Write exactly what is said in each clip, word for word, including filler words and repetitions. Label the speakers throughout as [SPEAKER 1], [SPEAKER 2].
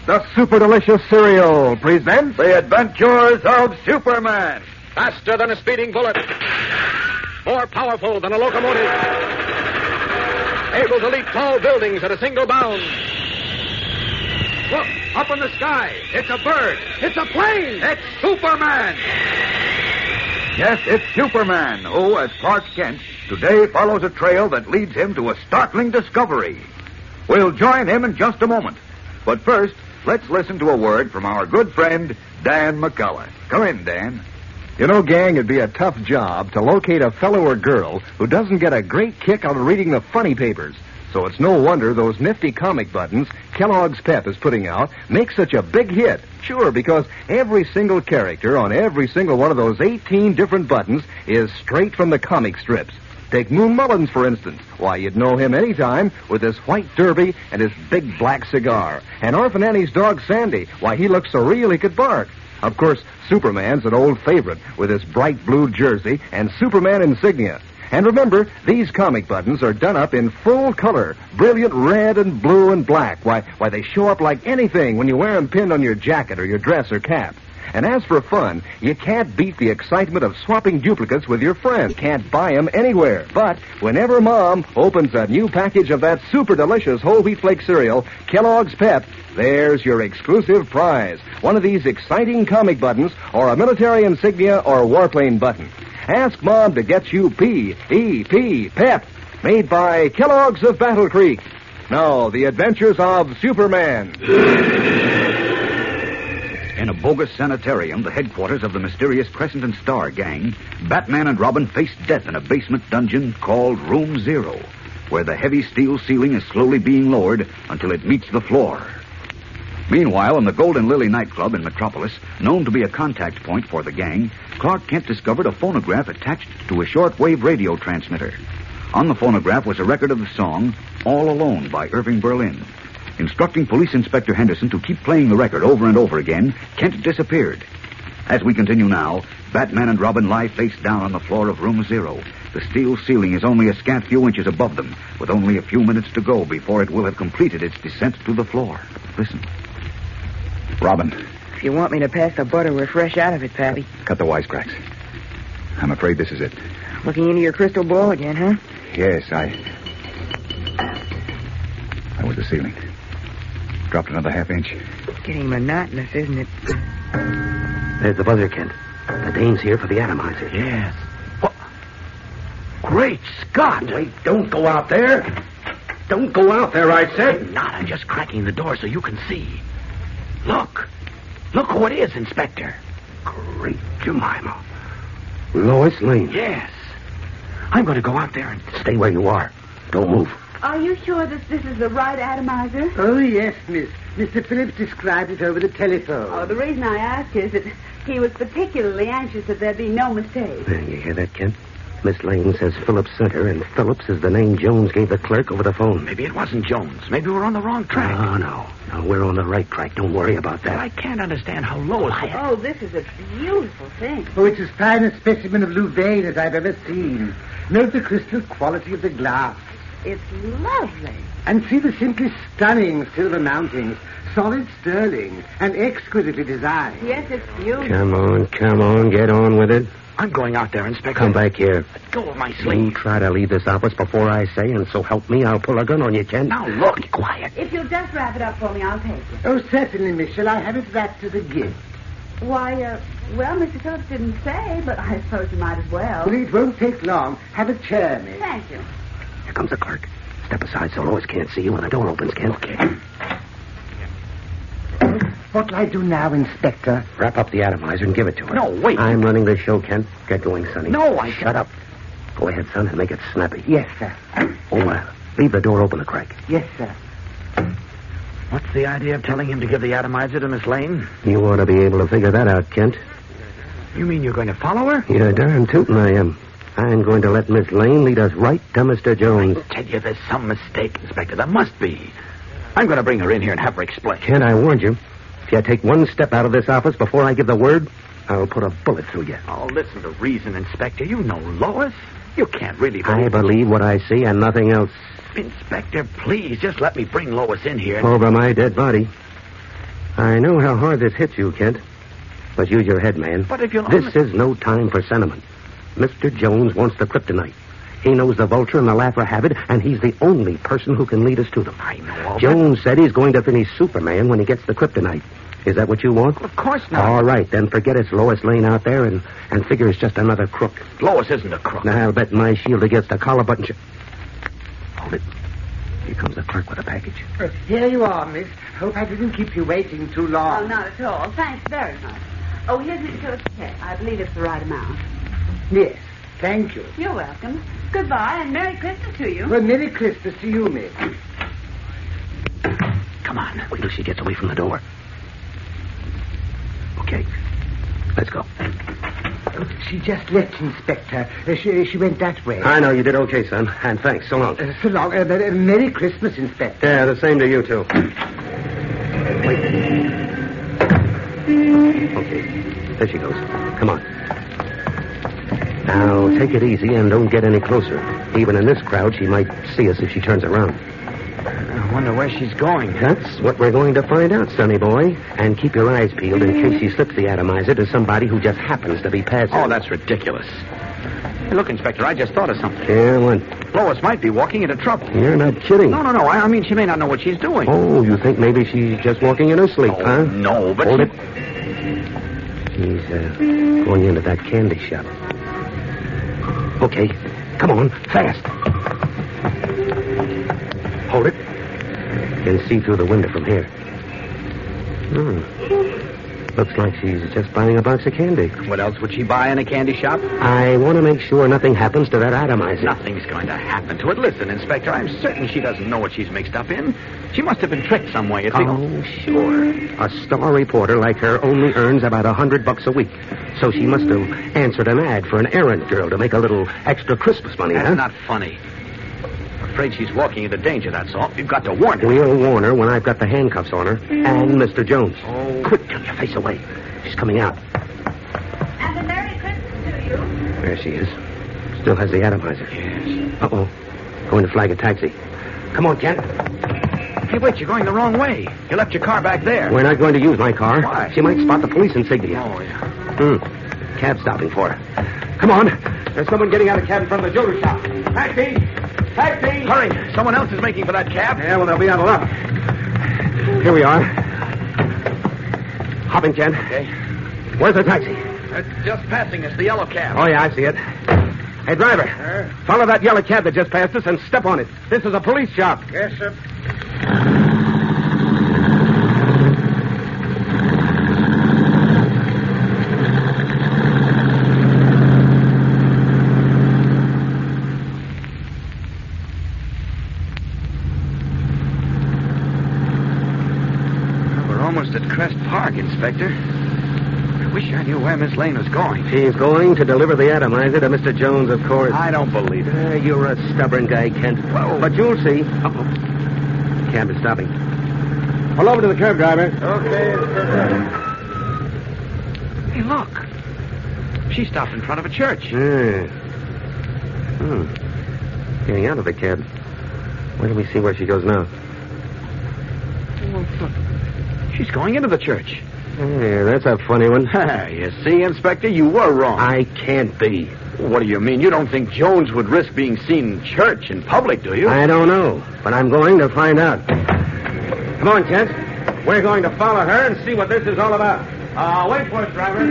[SPEAKER 1] the Super Delicious cereal presents
[SPEAKER 2] The Adventures of Superman.
[SPEAKER 3] Faster than a speeding bullet. More powerful than a locomotive. Able to leap tall buildings at a single bound. Look, up in the sky. It's a bird. It's a plane. It's Superman.
[SPEAKER 2] Yes, it's Superman, who, as Clark Kent, today follows a trail that leads him to a startling discovery. We'll join him in just a moment. But first, let's listen to a word from our good friend, Dan McCullough. Come in, Dan.
[SPEAKER 1] You know, gang, it'd be a tough job to locate a fellow or girl who doesn't get a great kick out of reading the funny papers. So it's no wonder those nifty comic buttons Kellogg's Pep is putting out make such a big hit. Sure, because every single character on every single one of those eighteen different buttons is straight from the comic strips. Take Moon Mullins, for instance. Why, you'd know him anytime with his white derby and his big black cigar. And Orphan Annie's dog Sandy. Why, he looks so real he could bark. Of course, Superman's an old favorite with his bright blue jersey and Superman insignia. And remember, these comic buttons are done up in full color, brilliant red and blue and black. Why, why they show up like anything when you wear them pinned on your jacket or your dress or cap. And as for fun, you can't beat the excitement of swapping duplicates with your friends. Can't buy them anywhere. But whenever Mom opens a new package of that super delicious whole wheat flake cereal, Kellogg's Pep, there's your exclusive prize. One of these exciting comic buttons or a military insignia or warplane button. Ask Mom to get you P E P, Pep, made by Kellogg's of Battle Creek. Now, the adventures of Superman.
[SPEAKER 2] In a bogus sanitarium, the headquarters of the mysterious Crescent and Star gang, Batman and Robin face death in a basement dungeon called Room Zero, where the heavy steel ceiling is slowly being lowered until it meets the floor. Meanwhile, in the Golden Lily nightclub in Metropolis, known to be a contact point for the gang, Clark Kent discovered a phonograph attached to a shortwave radio transmitter. On the phonograph was a record of the song All Alone by Irving Berlin. Instructing Police Inspector Henderson to keep playing the record over and over again, Kent disappeared. As we continue now, Batman and Robin lie face down on the floor of Room Zero. The steel ceiling is only a scant few inches above them, with only a few minutes to go before it will have completed its descent to the floor. Listen. Robin.
[SPEAKER 4] If you want me to pass the butter, we're fresh out of it, Pappy.
[SPEAKER 1] Cut the wisecracks. I'm afraid this is it.
[SPEAKER 4] Looking into your crystal ball again, huh?
[SPEAKER 1] Yes, I... That was the ceiling. Dropped another half inch.
[SPEAKER 4] Getting monotonous, isn't it?
[SPEAKER 5] There's the buzzer, Kent. The dame's here for the atomizer.
[SPEAKER 3] Yes. What? Great Scott!
[SPEAKER 5] Wait, don't go out there. Don't go out there, I said.
[SPEAKER 3] I'm not. I'm just cracking the door so you can see. Look. Look who it is, Inspector.
[SPEAKER 5] Great Jemima. Lois Lane.
[SPEAKER 3] Yes. I'm going to go out there and...
[SPEAKER 5] Stay where you are. Don't move.
[SPEAKER 6] Are you sure that this is the right atomizer?
[SPEAKER 7] Oh, yes, miss. Mister Phillips described it over the telephone.
[SPEAKER 6] Oh, the reason I ask is that he was particularly anxious that there be no mistake.
[SPEAKER 5] There, you hear that, Kent? Miss Lane says Phillips sent her, and Phillips is the name Jones gave the clerk over the phone.
[SPEAKER 3] Maybe it wasn't Jones. Maybe we're on the wrong track.
[SPEAKER 5] No, no. No, we're on the right track. Don't worry about that.
[SPEAKER 3] But I can't understand how Lois...
[SPEAKER 6] Oh, this is a beautiful thing.
[SPEAKER 7] Oh, it's as fine a specimen of Louvain as I've ever seen. Note the crystal quality of the glass.
[SPEAKER 6] It's lovely.
[SPEAKER 7] And see the simply stunning silver mountings. Solid sterling and exquisitely designed.
[SPEAKER 6] Yes, it's beautiful.
[SPEAKER 5] Come on, come on. Get on with it.
[SPEAKER 3] I'm going out there, Inspector.
[SPEAKER 5] Come back here.
[SPEAKER 3] Let go of my
[SPEAKER 5] You
[SPEAKER 3] sleeve.
[SPEAKER 5] try to leave this office before I say, and so help me, I'll pull a gun on you, Kent.
[SPEAKER 3] Now, look. Be quiet.
[SPEAKER 6] If you'll just wrap it up for me, I'll take it.
[SPEAKER 7] Oh, certainly, miss. Shall I have it wrapped to the gift?
[SPEAKER 6] Why, uh, well, Mister Phillips didn't say, but I suppose you might as well.
[SPEAKER 7] Well, it won't take long. Have a chair, miss.
[SPEAKER 6] Thank you.
[SPEAKER 5] Here comes the clerk. Step aside so Lois can't see you when the door opens, Kent.
[SPEAKER 3] Okay.
[SPEAKER 7] What'll I do now, Inspector?
[SPEAKER 5] Wrap up the atomizer and give it to her.
[SPEAKER 3] No, wait.
[SPEAKER 5] I'm running this show, Kent. Get going, Sonny.
[SPEAKER 3] No, I...
[SPEAKER 5] Shut up. Go ahead, son, and make it snappy.
[SPEAKER 7] Yes, sir.
[SPEAKER 5] Oh, uh, leave the door open a crack.
[SPEAKER 7] Yes, sir.
[SPEAKER 3] What's the idea of telling him to give the atomizer to Miss Lane?
[SPEAKER 5] You ought to be able to figure that out, Kent.
[SPEAKER 3] You mean you're going to follow her?
[SPEAKER 5] You're darn tootin' I am. I'm going to let Miss Lane lead us right to Mister Jones.
[SPEAKER 3] I tell you, there's some mistake, Inspector. There must be. I'm going to bring her in here and have her explain.
[SPEAKER 5] Kent, I warned you. If you take one step out of this office before I give the word, I'll put a bullet through you.
[SPEAKER 3] Oh, listen to reason, Inspector. You know Lois. You can't really
[SPEAKER 5] I
[SPEAKER 3] believe...
[SPEAKER 5] believe what I see and nothing else.
[SPEAKER 3] Inspector, please, just let me bring Lois in here.
[SPEAKER 5] Over my dead body. I know how hard this hits you, Kent. But use your head, man.
[SPEAKER 2] But if you'll
[SPEAKER 5] This is no time for sentiment. Mister Jones wants the kryptonite. He knows the Vulture and the Laffer have it, and he's the only person who can lead us to them.
[SPEAKER 2] I know all
[SPEAKER 5] Jones said he's going to finish Superman when he gets the kryptonite. Is that what you want?
[SPEAKER 2] that. Of course not.
[SPEAKER 5] All right, then forget it's Lois Lane out there and, and figure it's just another crook.
[SPEAKER 2] Lois isn't a crook.
[SPEAKER 5] Now, I'll bet my shield against a collar button. Sh- Hold it. Here comes the clerk with a package.
[SPEAKER 7] Uh, here you are, miss. Hope I didn't keep you waiting too long.
[SPEAKER 6] Oh, not at all. Thanks very much. Oh, here's Mister Phillips' check. I believe it's the right amount.
[SPEAKER 7] Yes, thank you.
[SPEAKER 6] You're welcome. Goodbye, and Merry Christmas to you.
[SPEAKER 7] Well, Merry Christmas to you, miss.
[SPEAKER 5] Come on. Wait till she gets away from the door. Okay. Let's go.
[SPEAKER 7] She just left, Inspector. Uh, she, she went that way.
[SPEAKER 5] I know you did okay, son. And thanks. So long.
[SPEAKER 7] Uh, so long. Uh, uh, Merry Christmas, Inspector.
[SPEAKER 5] Yeah, the same to you, too. Wait. Okay. There she goes. Come on. Now, take it easy and don't get any closer. Even in this crowd, she might see us if she turns around.
[SPEAKER 2] I wonder where she's going.
[SPEAKER 5] That's what we're going to find out, sonny boy. And keep your eyes peeled in case she slips the atomizer to somebody who just happens to be passing.
[SPEAKER 2] Oh, that's ridiculous. Hey, look, Inspector, I just thought of something.
[SPEAKER 5] Yeah, what?
[SPEAKER 2] Lois might be walking into trouble.
[SPEAKER 5] You're not kidding.
[SPEAKER 2] No, no, no. I, I mean, she may not know what she's doing.
[SPEAKER 5] Oh, you think maybe she's just walking in her sleep,
[SPEAKER 2] Oh,
[SPEAKER 5] huh?
[SPEAKER 2] no, but
[SPEAKER 5] Hold
[SPEAKER 2] she-
[SPEAKER 5] it. She's uh, going into that candy shop. Okay, come on, fast. Hold it. You can see through the window from here. Hmm. Looks like she's just buying a box of candy.
[SPEAKER 2] What else would she buy in a candy shop?
[SPEAKER 5] I want to make sure nothing happens to that atomizer.
[SPEAKER 2] Nothing's going to happen to it. Listen, Inspector, I'm certain she doesn't know what she's mixed up in. She must have been tricked some way. It's the-
[SPEAKER 5] Oh, sure. A star reporter like her only earns about a hundred bucks a week. So she must have answered an ad for an errand girl to make a little extra Christmas money,
[SPEAKER 2] That's
[SPEAKER 5] huh?
[SPEAKER 2] not funny. I'm afraid she's walking into danger, that's all. You've got to warn her.
[SPEAKER 5] We'll warn her when I've got the handcuffs on her. And Mister Jones.
[SPEAKER 2] Oh.
[SPEAKER 5] Quick, turn your face away. She's coming out.
[SPEAKER 6] And a Merry Christmas to you.
[SPEAKER 5] There she is. Still has the atomizer.
[SPEAKER 2] Yes.
[SPEAKER 5] Uh-oh. Going to flag a taxi. Come on, Kent.
[SPEAKER 2] Hey, wait, you're going the wrong way. You left your car back there.
[SPEAKER 5] We're not going to use my car.
[SPEAKER 2] Why?
[SPEAKER 5] She might spot the police insignia.
[SPEAKER 2] Oh, yeah.
[SPEAKER 5] Hmm. Cab stopping for her. Come on. There's someone getting out of cab in front of the jewelry shop. Taxi! Taxi!
[SPEAKER 2] Hurry. Someone else is making for that cab.
[SPEAKER 5] Yeah, well, they'll be out of luck. Here we are. Hop in, Ken.
[SPEAKER 2] Okay.
[SPEAKER 5] Where's the taxi?
[SPEAKER 2] Uh, just passing us, the yellow cab.
[SPEAKER 5] Oh, yeah, I see it. Hey, driver. Follow that yellow cab that just passed us and step on it. This is a police shop.
[SPEAKER 7] Yes, sir.
[SPEAKER 2] We're almost at Crest Park, Inspector. I wish I knew where Miss Lane was going.
[SPEAKER 5] She's going to deliver the atomizer to Mister Jones, of course.
[SPEAKER 2] I don't believe it.
[SPEAKER 5] Uh, you're a stubborn guy, Kent.
[SPEAKER 2] Whoa.
[SPEAKER 5] But you'll see. Uh-oh. Cab is stopping. Pull over to the curb, driver.
[SPEAKER 7] Okay,
[SPEAKER 2] Hey, look. She stopped in front of a church.
[SPEAKER 5] Hmm. Hmm. Getting out of the cab. Where do we see where she goes now?
[SPEAKER 2] Oh, look. She's going into the church.
[SPEAKER 5] Yeah, that's a funny one.
[SPEAKER 2] You see, Inspector, you were wrong.
[SPEAKER 5] I can't be.
[SPEAKER 2] What do you mean? You don't think Jones would risk being seen in church in public, do you?
[SPEAKER 5] I don't know, but I'm going to find out. Come on, Kent. We're going to follow her and see what this is all about. Uh, wait for us, driver.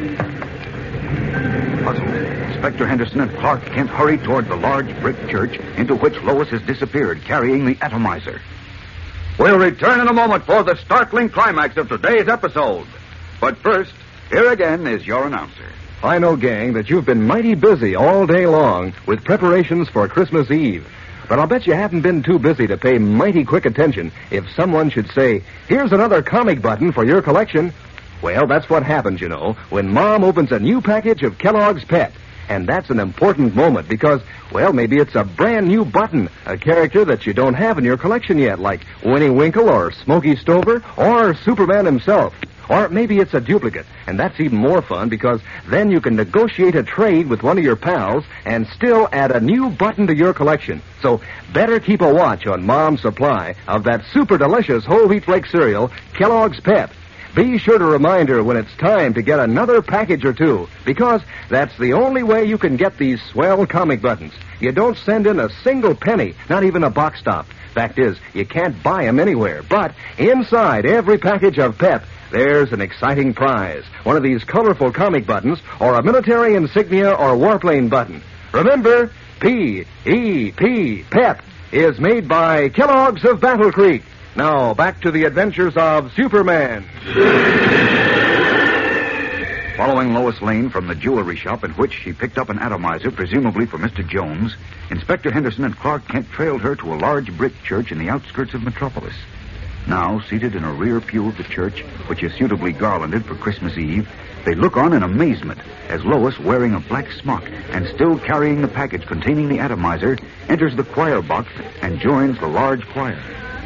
[SPEAKER 2] Puzzled, Inspector Henderson and Clark Kent hurried toward the large brick church into which Lois has disappeared, carrying the atomizer.
[SPEAKER 3] We'll return in a moment for the startling climax of today's episode. But first, here again is your announcer.
[SPEAKER 1] I know, gang, that you've been mighty busy all day long with preparations for Christmas Eve. But I'll bet you haven't been too busy to pay mighty quick attention if someone should say, here's another comic button for your collection. Well, that's what happens, you know, when Mom opens a new package of Kellogg's Pet. And that's an important moment because, well, maybe it's a brand new button, a character that you don't have in your collection yet, like Winnie Winkle or Smokey Stover or Superman himself. Or maybe it's a duplicate, and that's even more fun because then you can negotiate a trade with one of your pals and still add a new button to your collection. So better keep a watch on Mom's supply of that super delicious whole wheat flake cereal, Kellogg's Pep. be sure to remind her when it's time to get another package or two, because that's the only way you can get these swell comic buttons. You don't send in a single penny, not even a box stop. Fact is, you can't buy them anywhere. But inside every package of Pep, there's an exciting prize. One of these colorful comic buttons, or a military insignia or warplane button. Remember, P E P, Pep, is made by Kellogg's of Battle Creek. Now, back to the adventures of Superman.
[SPEAKER 2] Following Lois Lane from the jewelry shop in which she picked up an atomizer, presumably for Mister Jones, Inspector Henderson and Clark Kent trailed her to a large brick church in the outskirts of Metropolis. Now, seated in a rear pew of the church, which is suitably garlanded for Christmas Eve, they look on in amazement as Lois, wearing a black smock and still carrying the package containing the atomizer, enters the choir box and joins the large choir.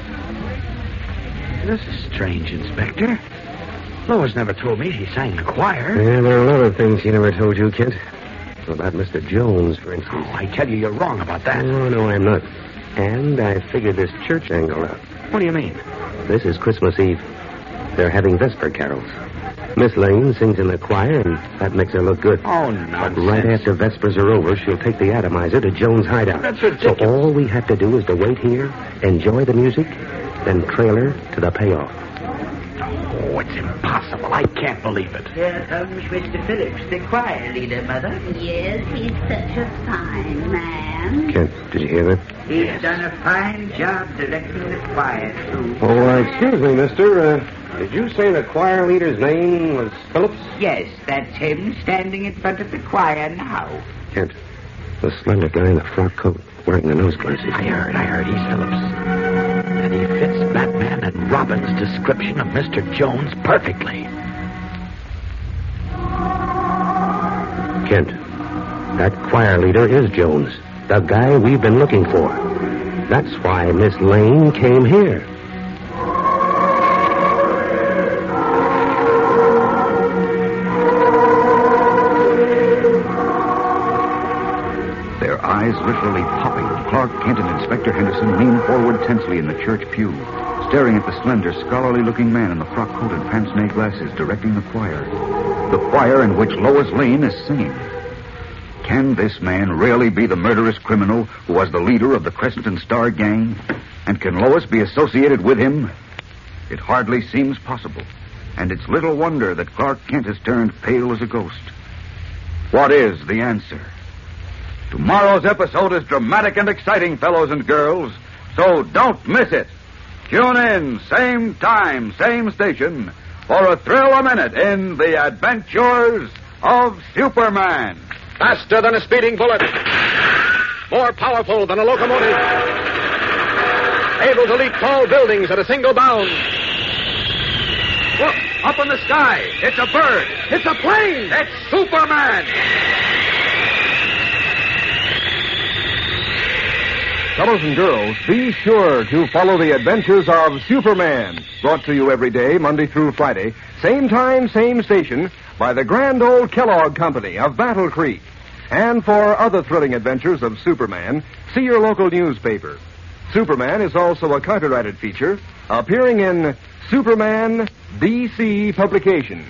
[SPEAKER 8] This is strange, Inspector. Lois never told me she sang the choir.
[SPEAKER 5] Yeah, there are a lot of things she never told you, Kent. About Mister Jones, for instance.
[SPEAKER 8] Oh, I tell you, you're wrong about that.
[SPEAKER 5] No, no, I'm not. And I figured this church angle out.
[SPEAKER 8] What do you mean?
[SPEAKER 5] This is Christmas Eve. They're having Vesper carols. Miss Lane sings in the choir, and that makes her look good.
[SPEAKER 8] Oh,
[SPEAKER 5] But
[SPEAKER 8] nonsense.
[SPEAKER 5] right after Vespers are over, she'll take the atomizer to Jones' hideout.
[SPEAKER 8] That's ridiculous.
[SPEAKER 5] So all we have to do is to wait here, enjoy the music, then trail her to the payoff.
[SPEAKER 8] Oh, it's impossible. I can't believe it.
[SPEAKER 9] Here comes Mister Phillips, the choir leader, Mother.
[SPEAKER 6] Yes, he's such a fine man.
[SPEAKER 5] Kent, did you hear that?
[SPEAKER 9] He's
[SPEAKER 8] Yes.
[SPEAKER 9] done a fine job directing the choir, too.
[SPEAKER 5] Oh, uh, excuse me, mister. Uh, did you say the choir leader's name was Phillips?
[SPEAKER 9] Yes, that's him standing in front of the choir now.
[SPEAKER 5] Kent, the slender guy in the frock coat, wearing the nose glasses.
[SPEAKER 8] I heard, I heard he's Phillips. And he fits Batman and Robin's description of Mister Jones perfectly.
[SPEAKER 5] Kent, that choir leader is Jones, the guy we've been looking for. That's why Miss Lane came here.
[SPEAKER 2] Their eyes literally popping, Clark Kent and Inspector Henderson lean forward tensely in the church pew, staring at the slender, scholarly-looking man in the frock coat and pince-nez glasses directing the choir. The choir in which Lois Lane is singing. Can this man really be the murderous criminal who was the leader of the Crescent and Star gang? And can Lois be associated with him? It hardly seems possible. And it's little wonder that Clark Kent has turned pale as a ghost. What is the answer? Tomorrow's episode is dramatic and exciting, fellows and girls, so don't miss it. Tune in, same time, same station, for a thrill a minute in The Adventures of Superman.
[SPEAKER 3] Faster than a speeding bullet. More powerful than a locomotive. Able to leap tall buildings at a single bound. Look, up in the sky. It's a bird. It's a plane. It's Superman.
[SPEAKER 1] Fellows and girls, be sure to follow the adventures of Superman. Brought to you every day, Monday through Friday. Same time, same station, by the grand old Kellogg Company of Battle Creek. And for other thrilling adventures of Superman, see your local newspaper. Superman is also a copyrighted feature appearing in Superman D C Publications.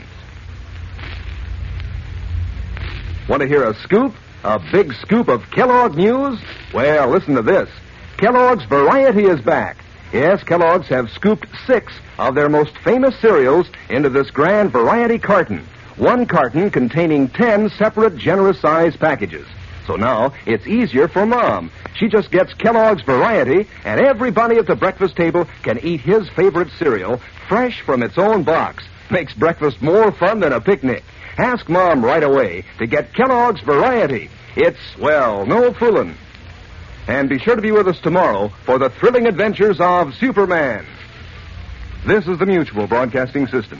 [SPEAKER 1] Want to hear a scoop? A big scoop of Kellogg news? Well, listen to this. Kellogg's Variety is back. Yes, Kellogg's have scooped six of their most famous cereals into this grand variety carton. One carton containing ten separate generous-sized packages. So now it's easier for Mom. She just gets Kellogg's Variety, and everybody at the breakfast table can eat his favorite cereal fresh from its own box. Makes breakfast more fun than a picnic. Ask Mom right away to get Kellogg's Variety. It's, well, no fooling. And be sure to be with us tomorrow for the thrilling adventures of Superman. This is the Mutual Broadcasting System.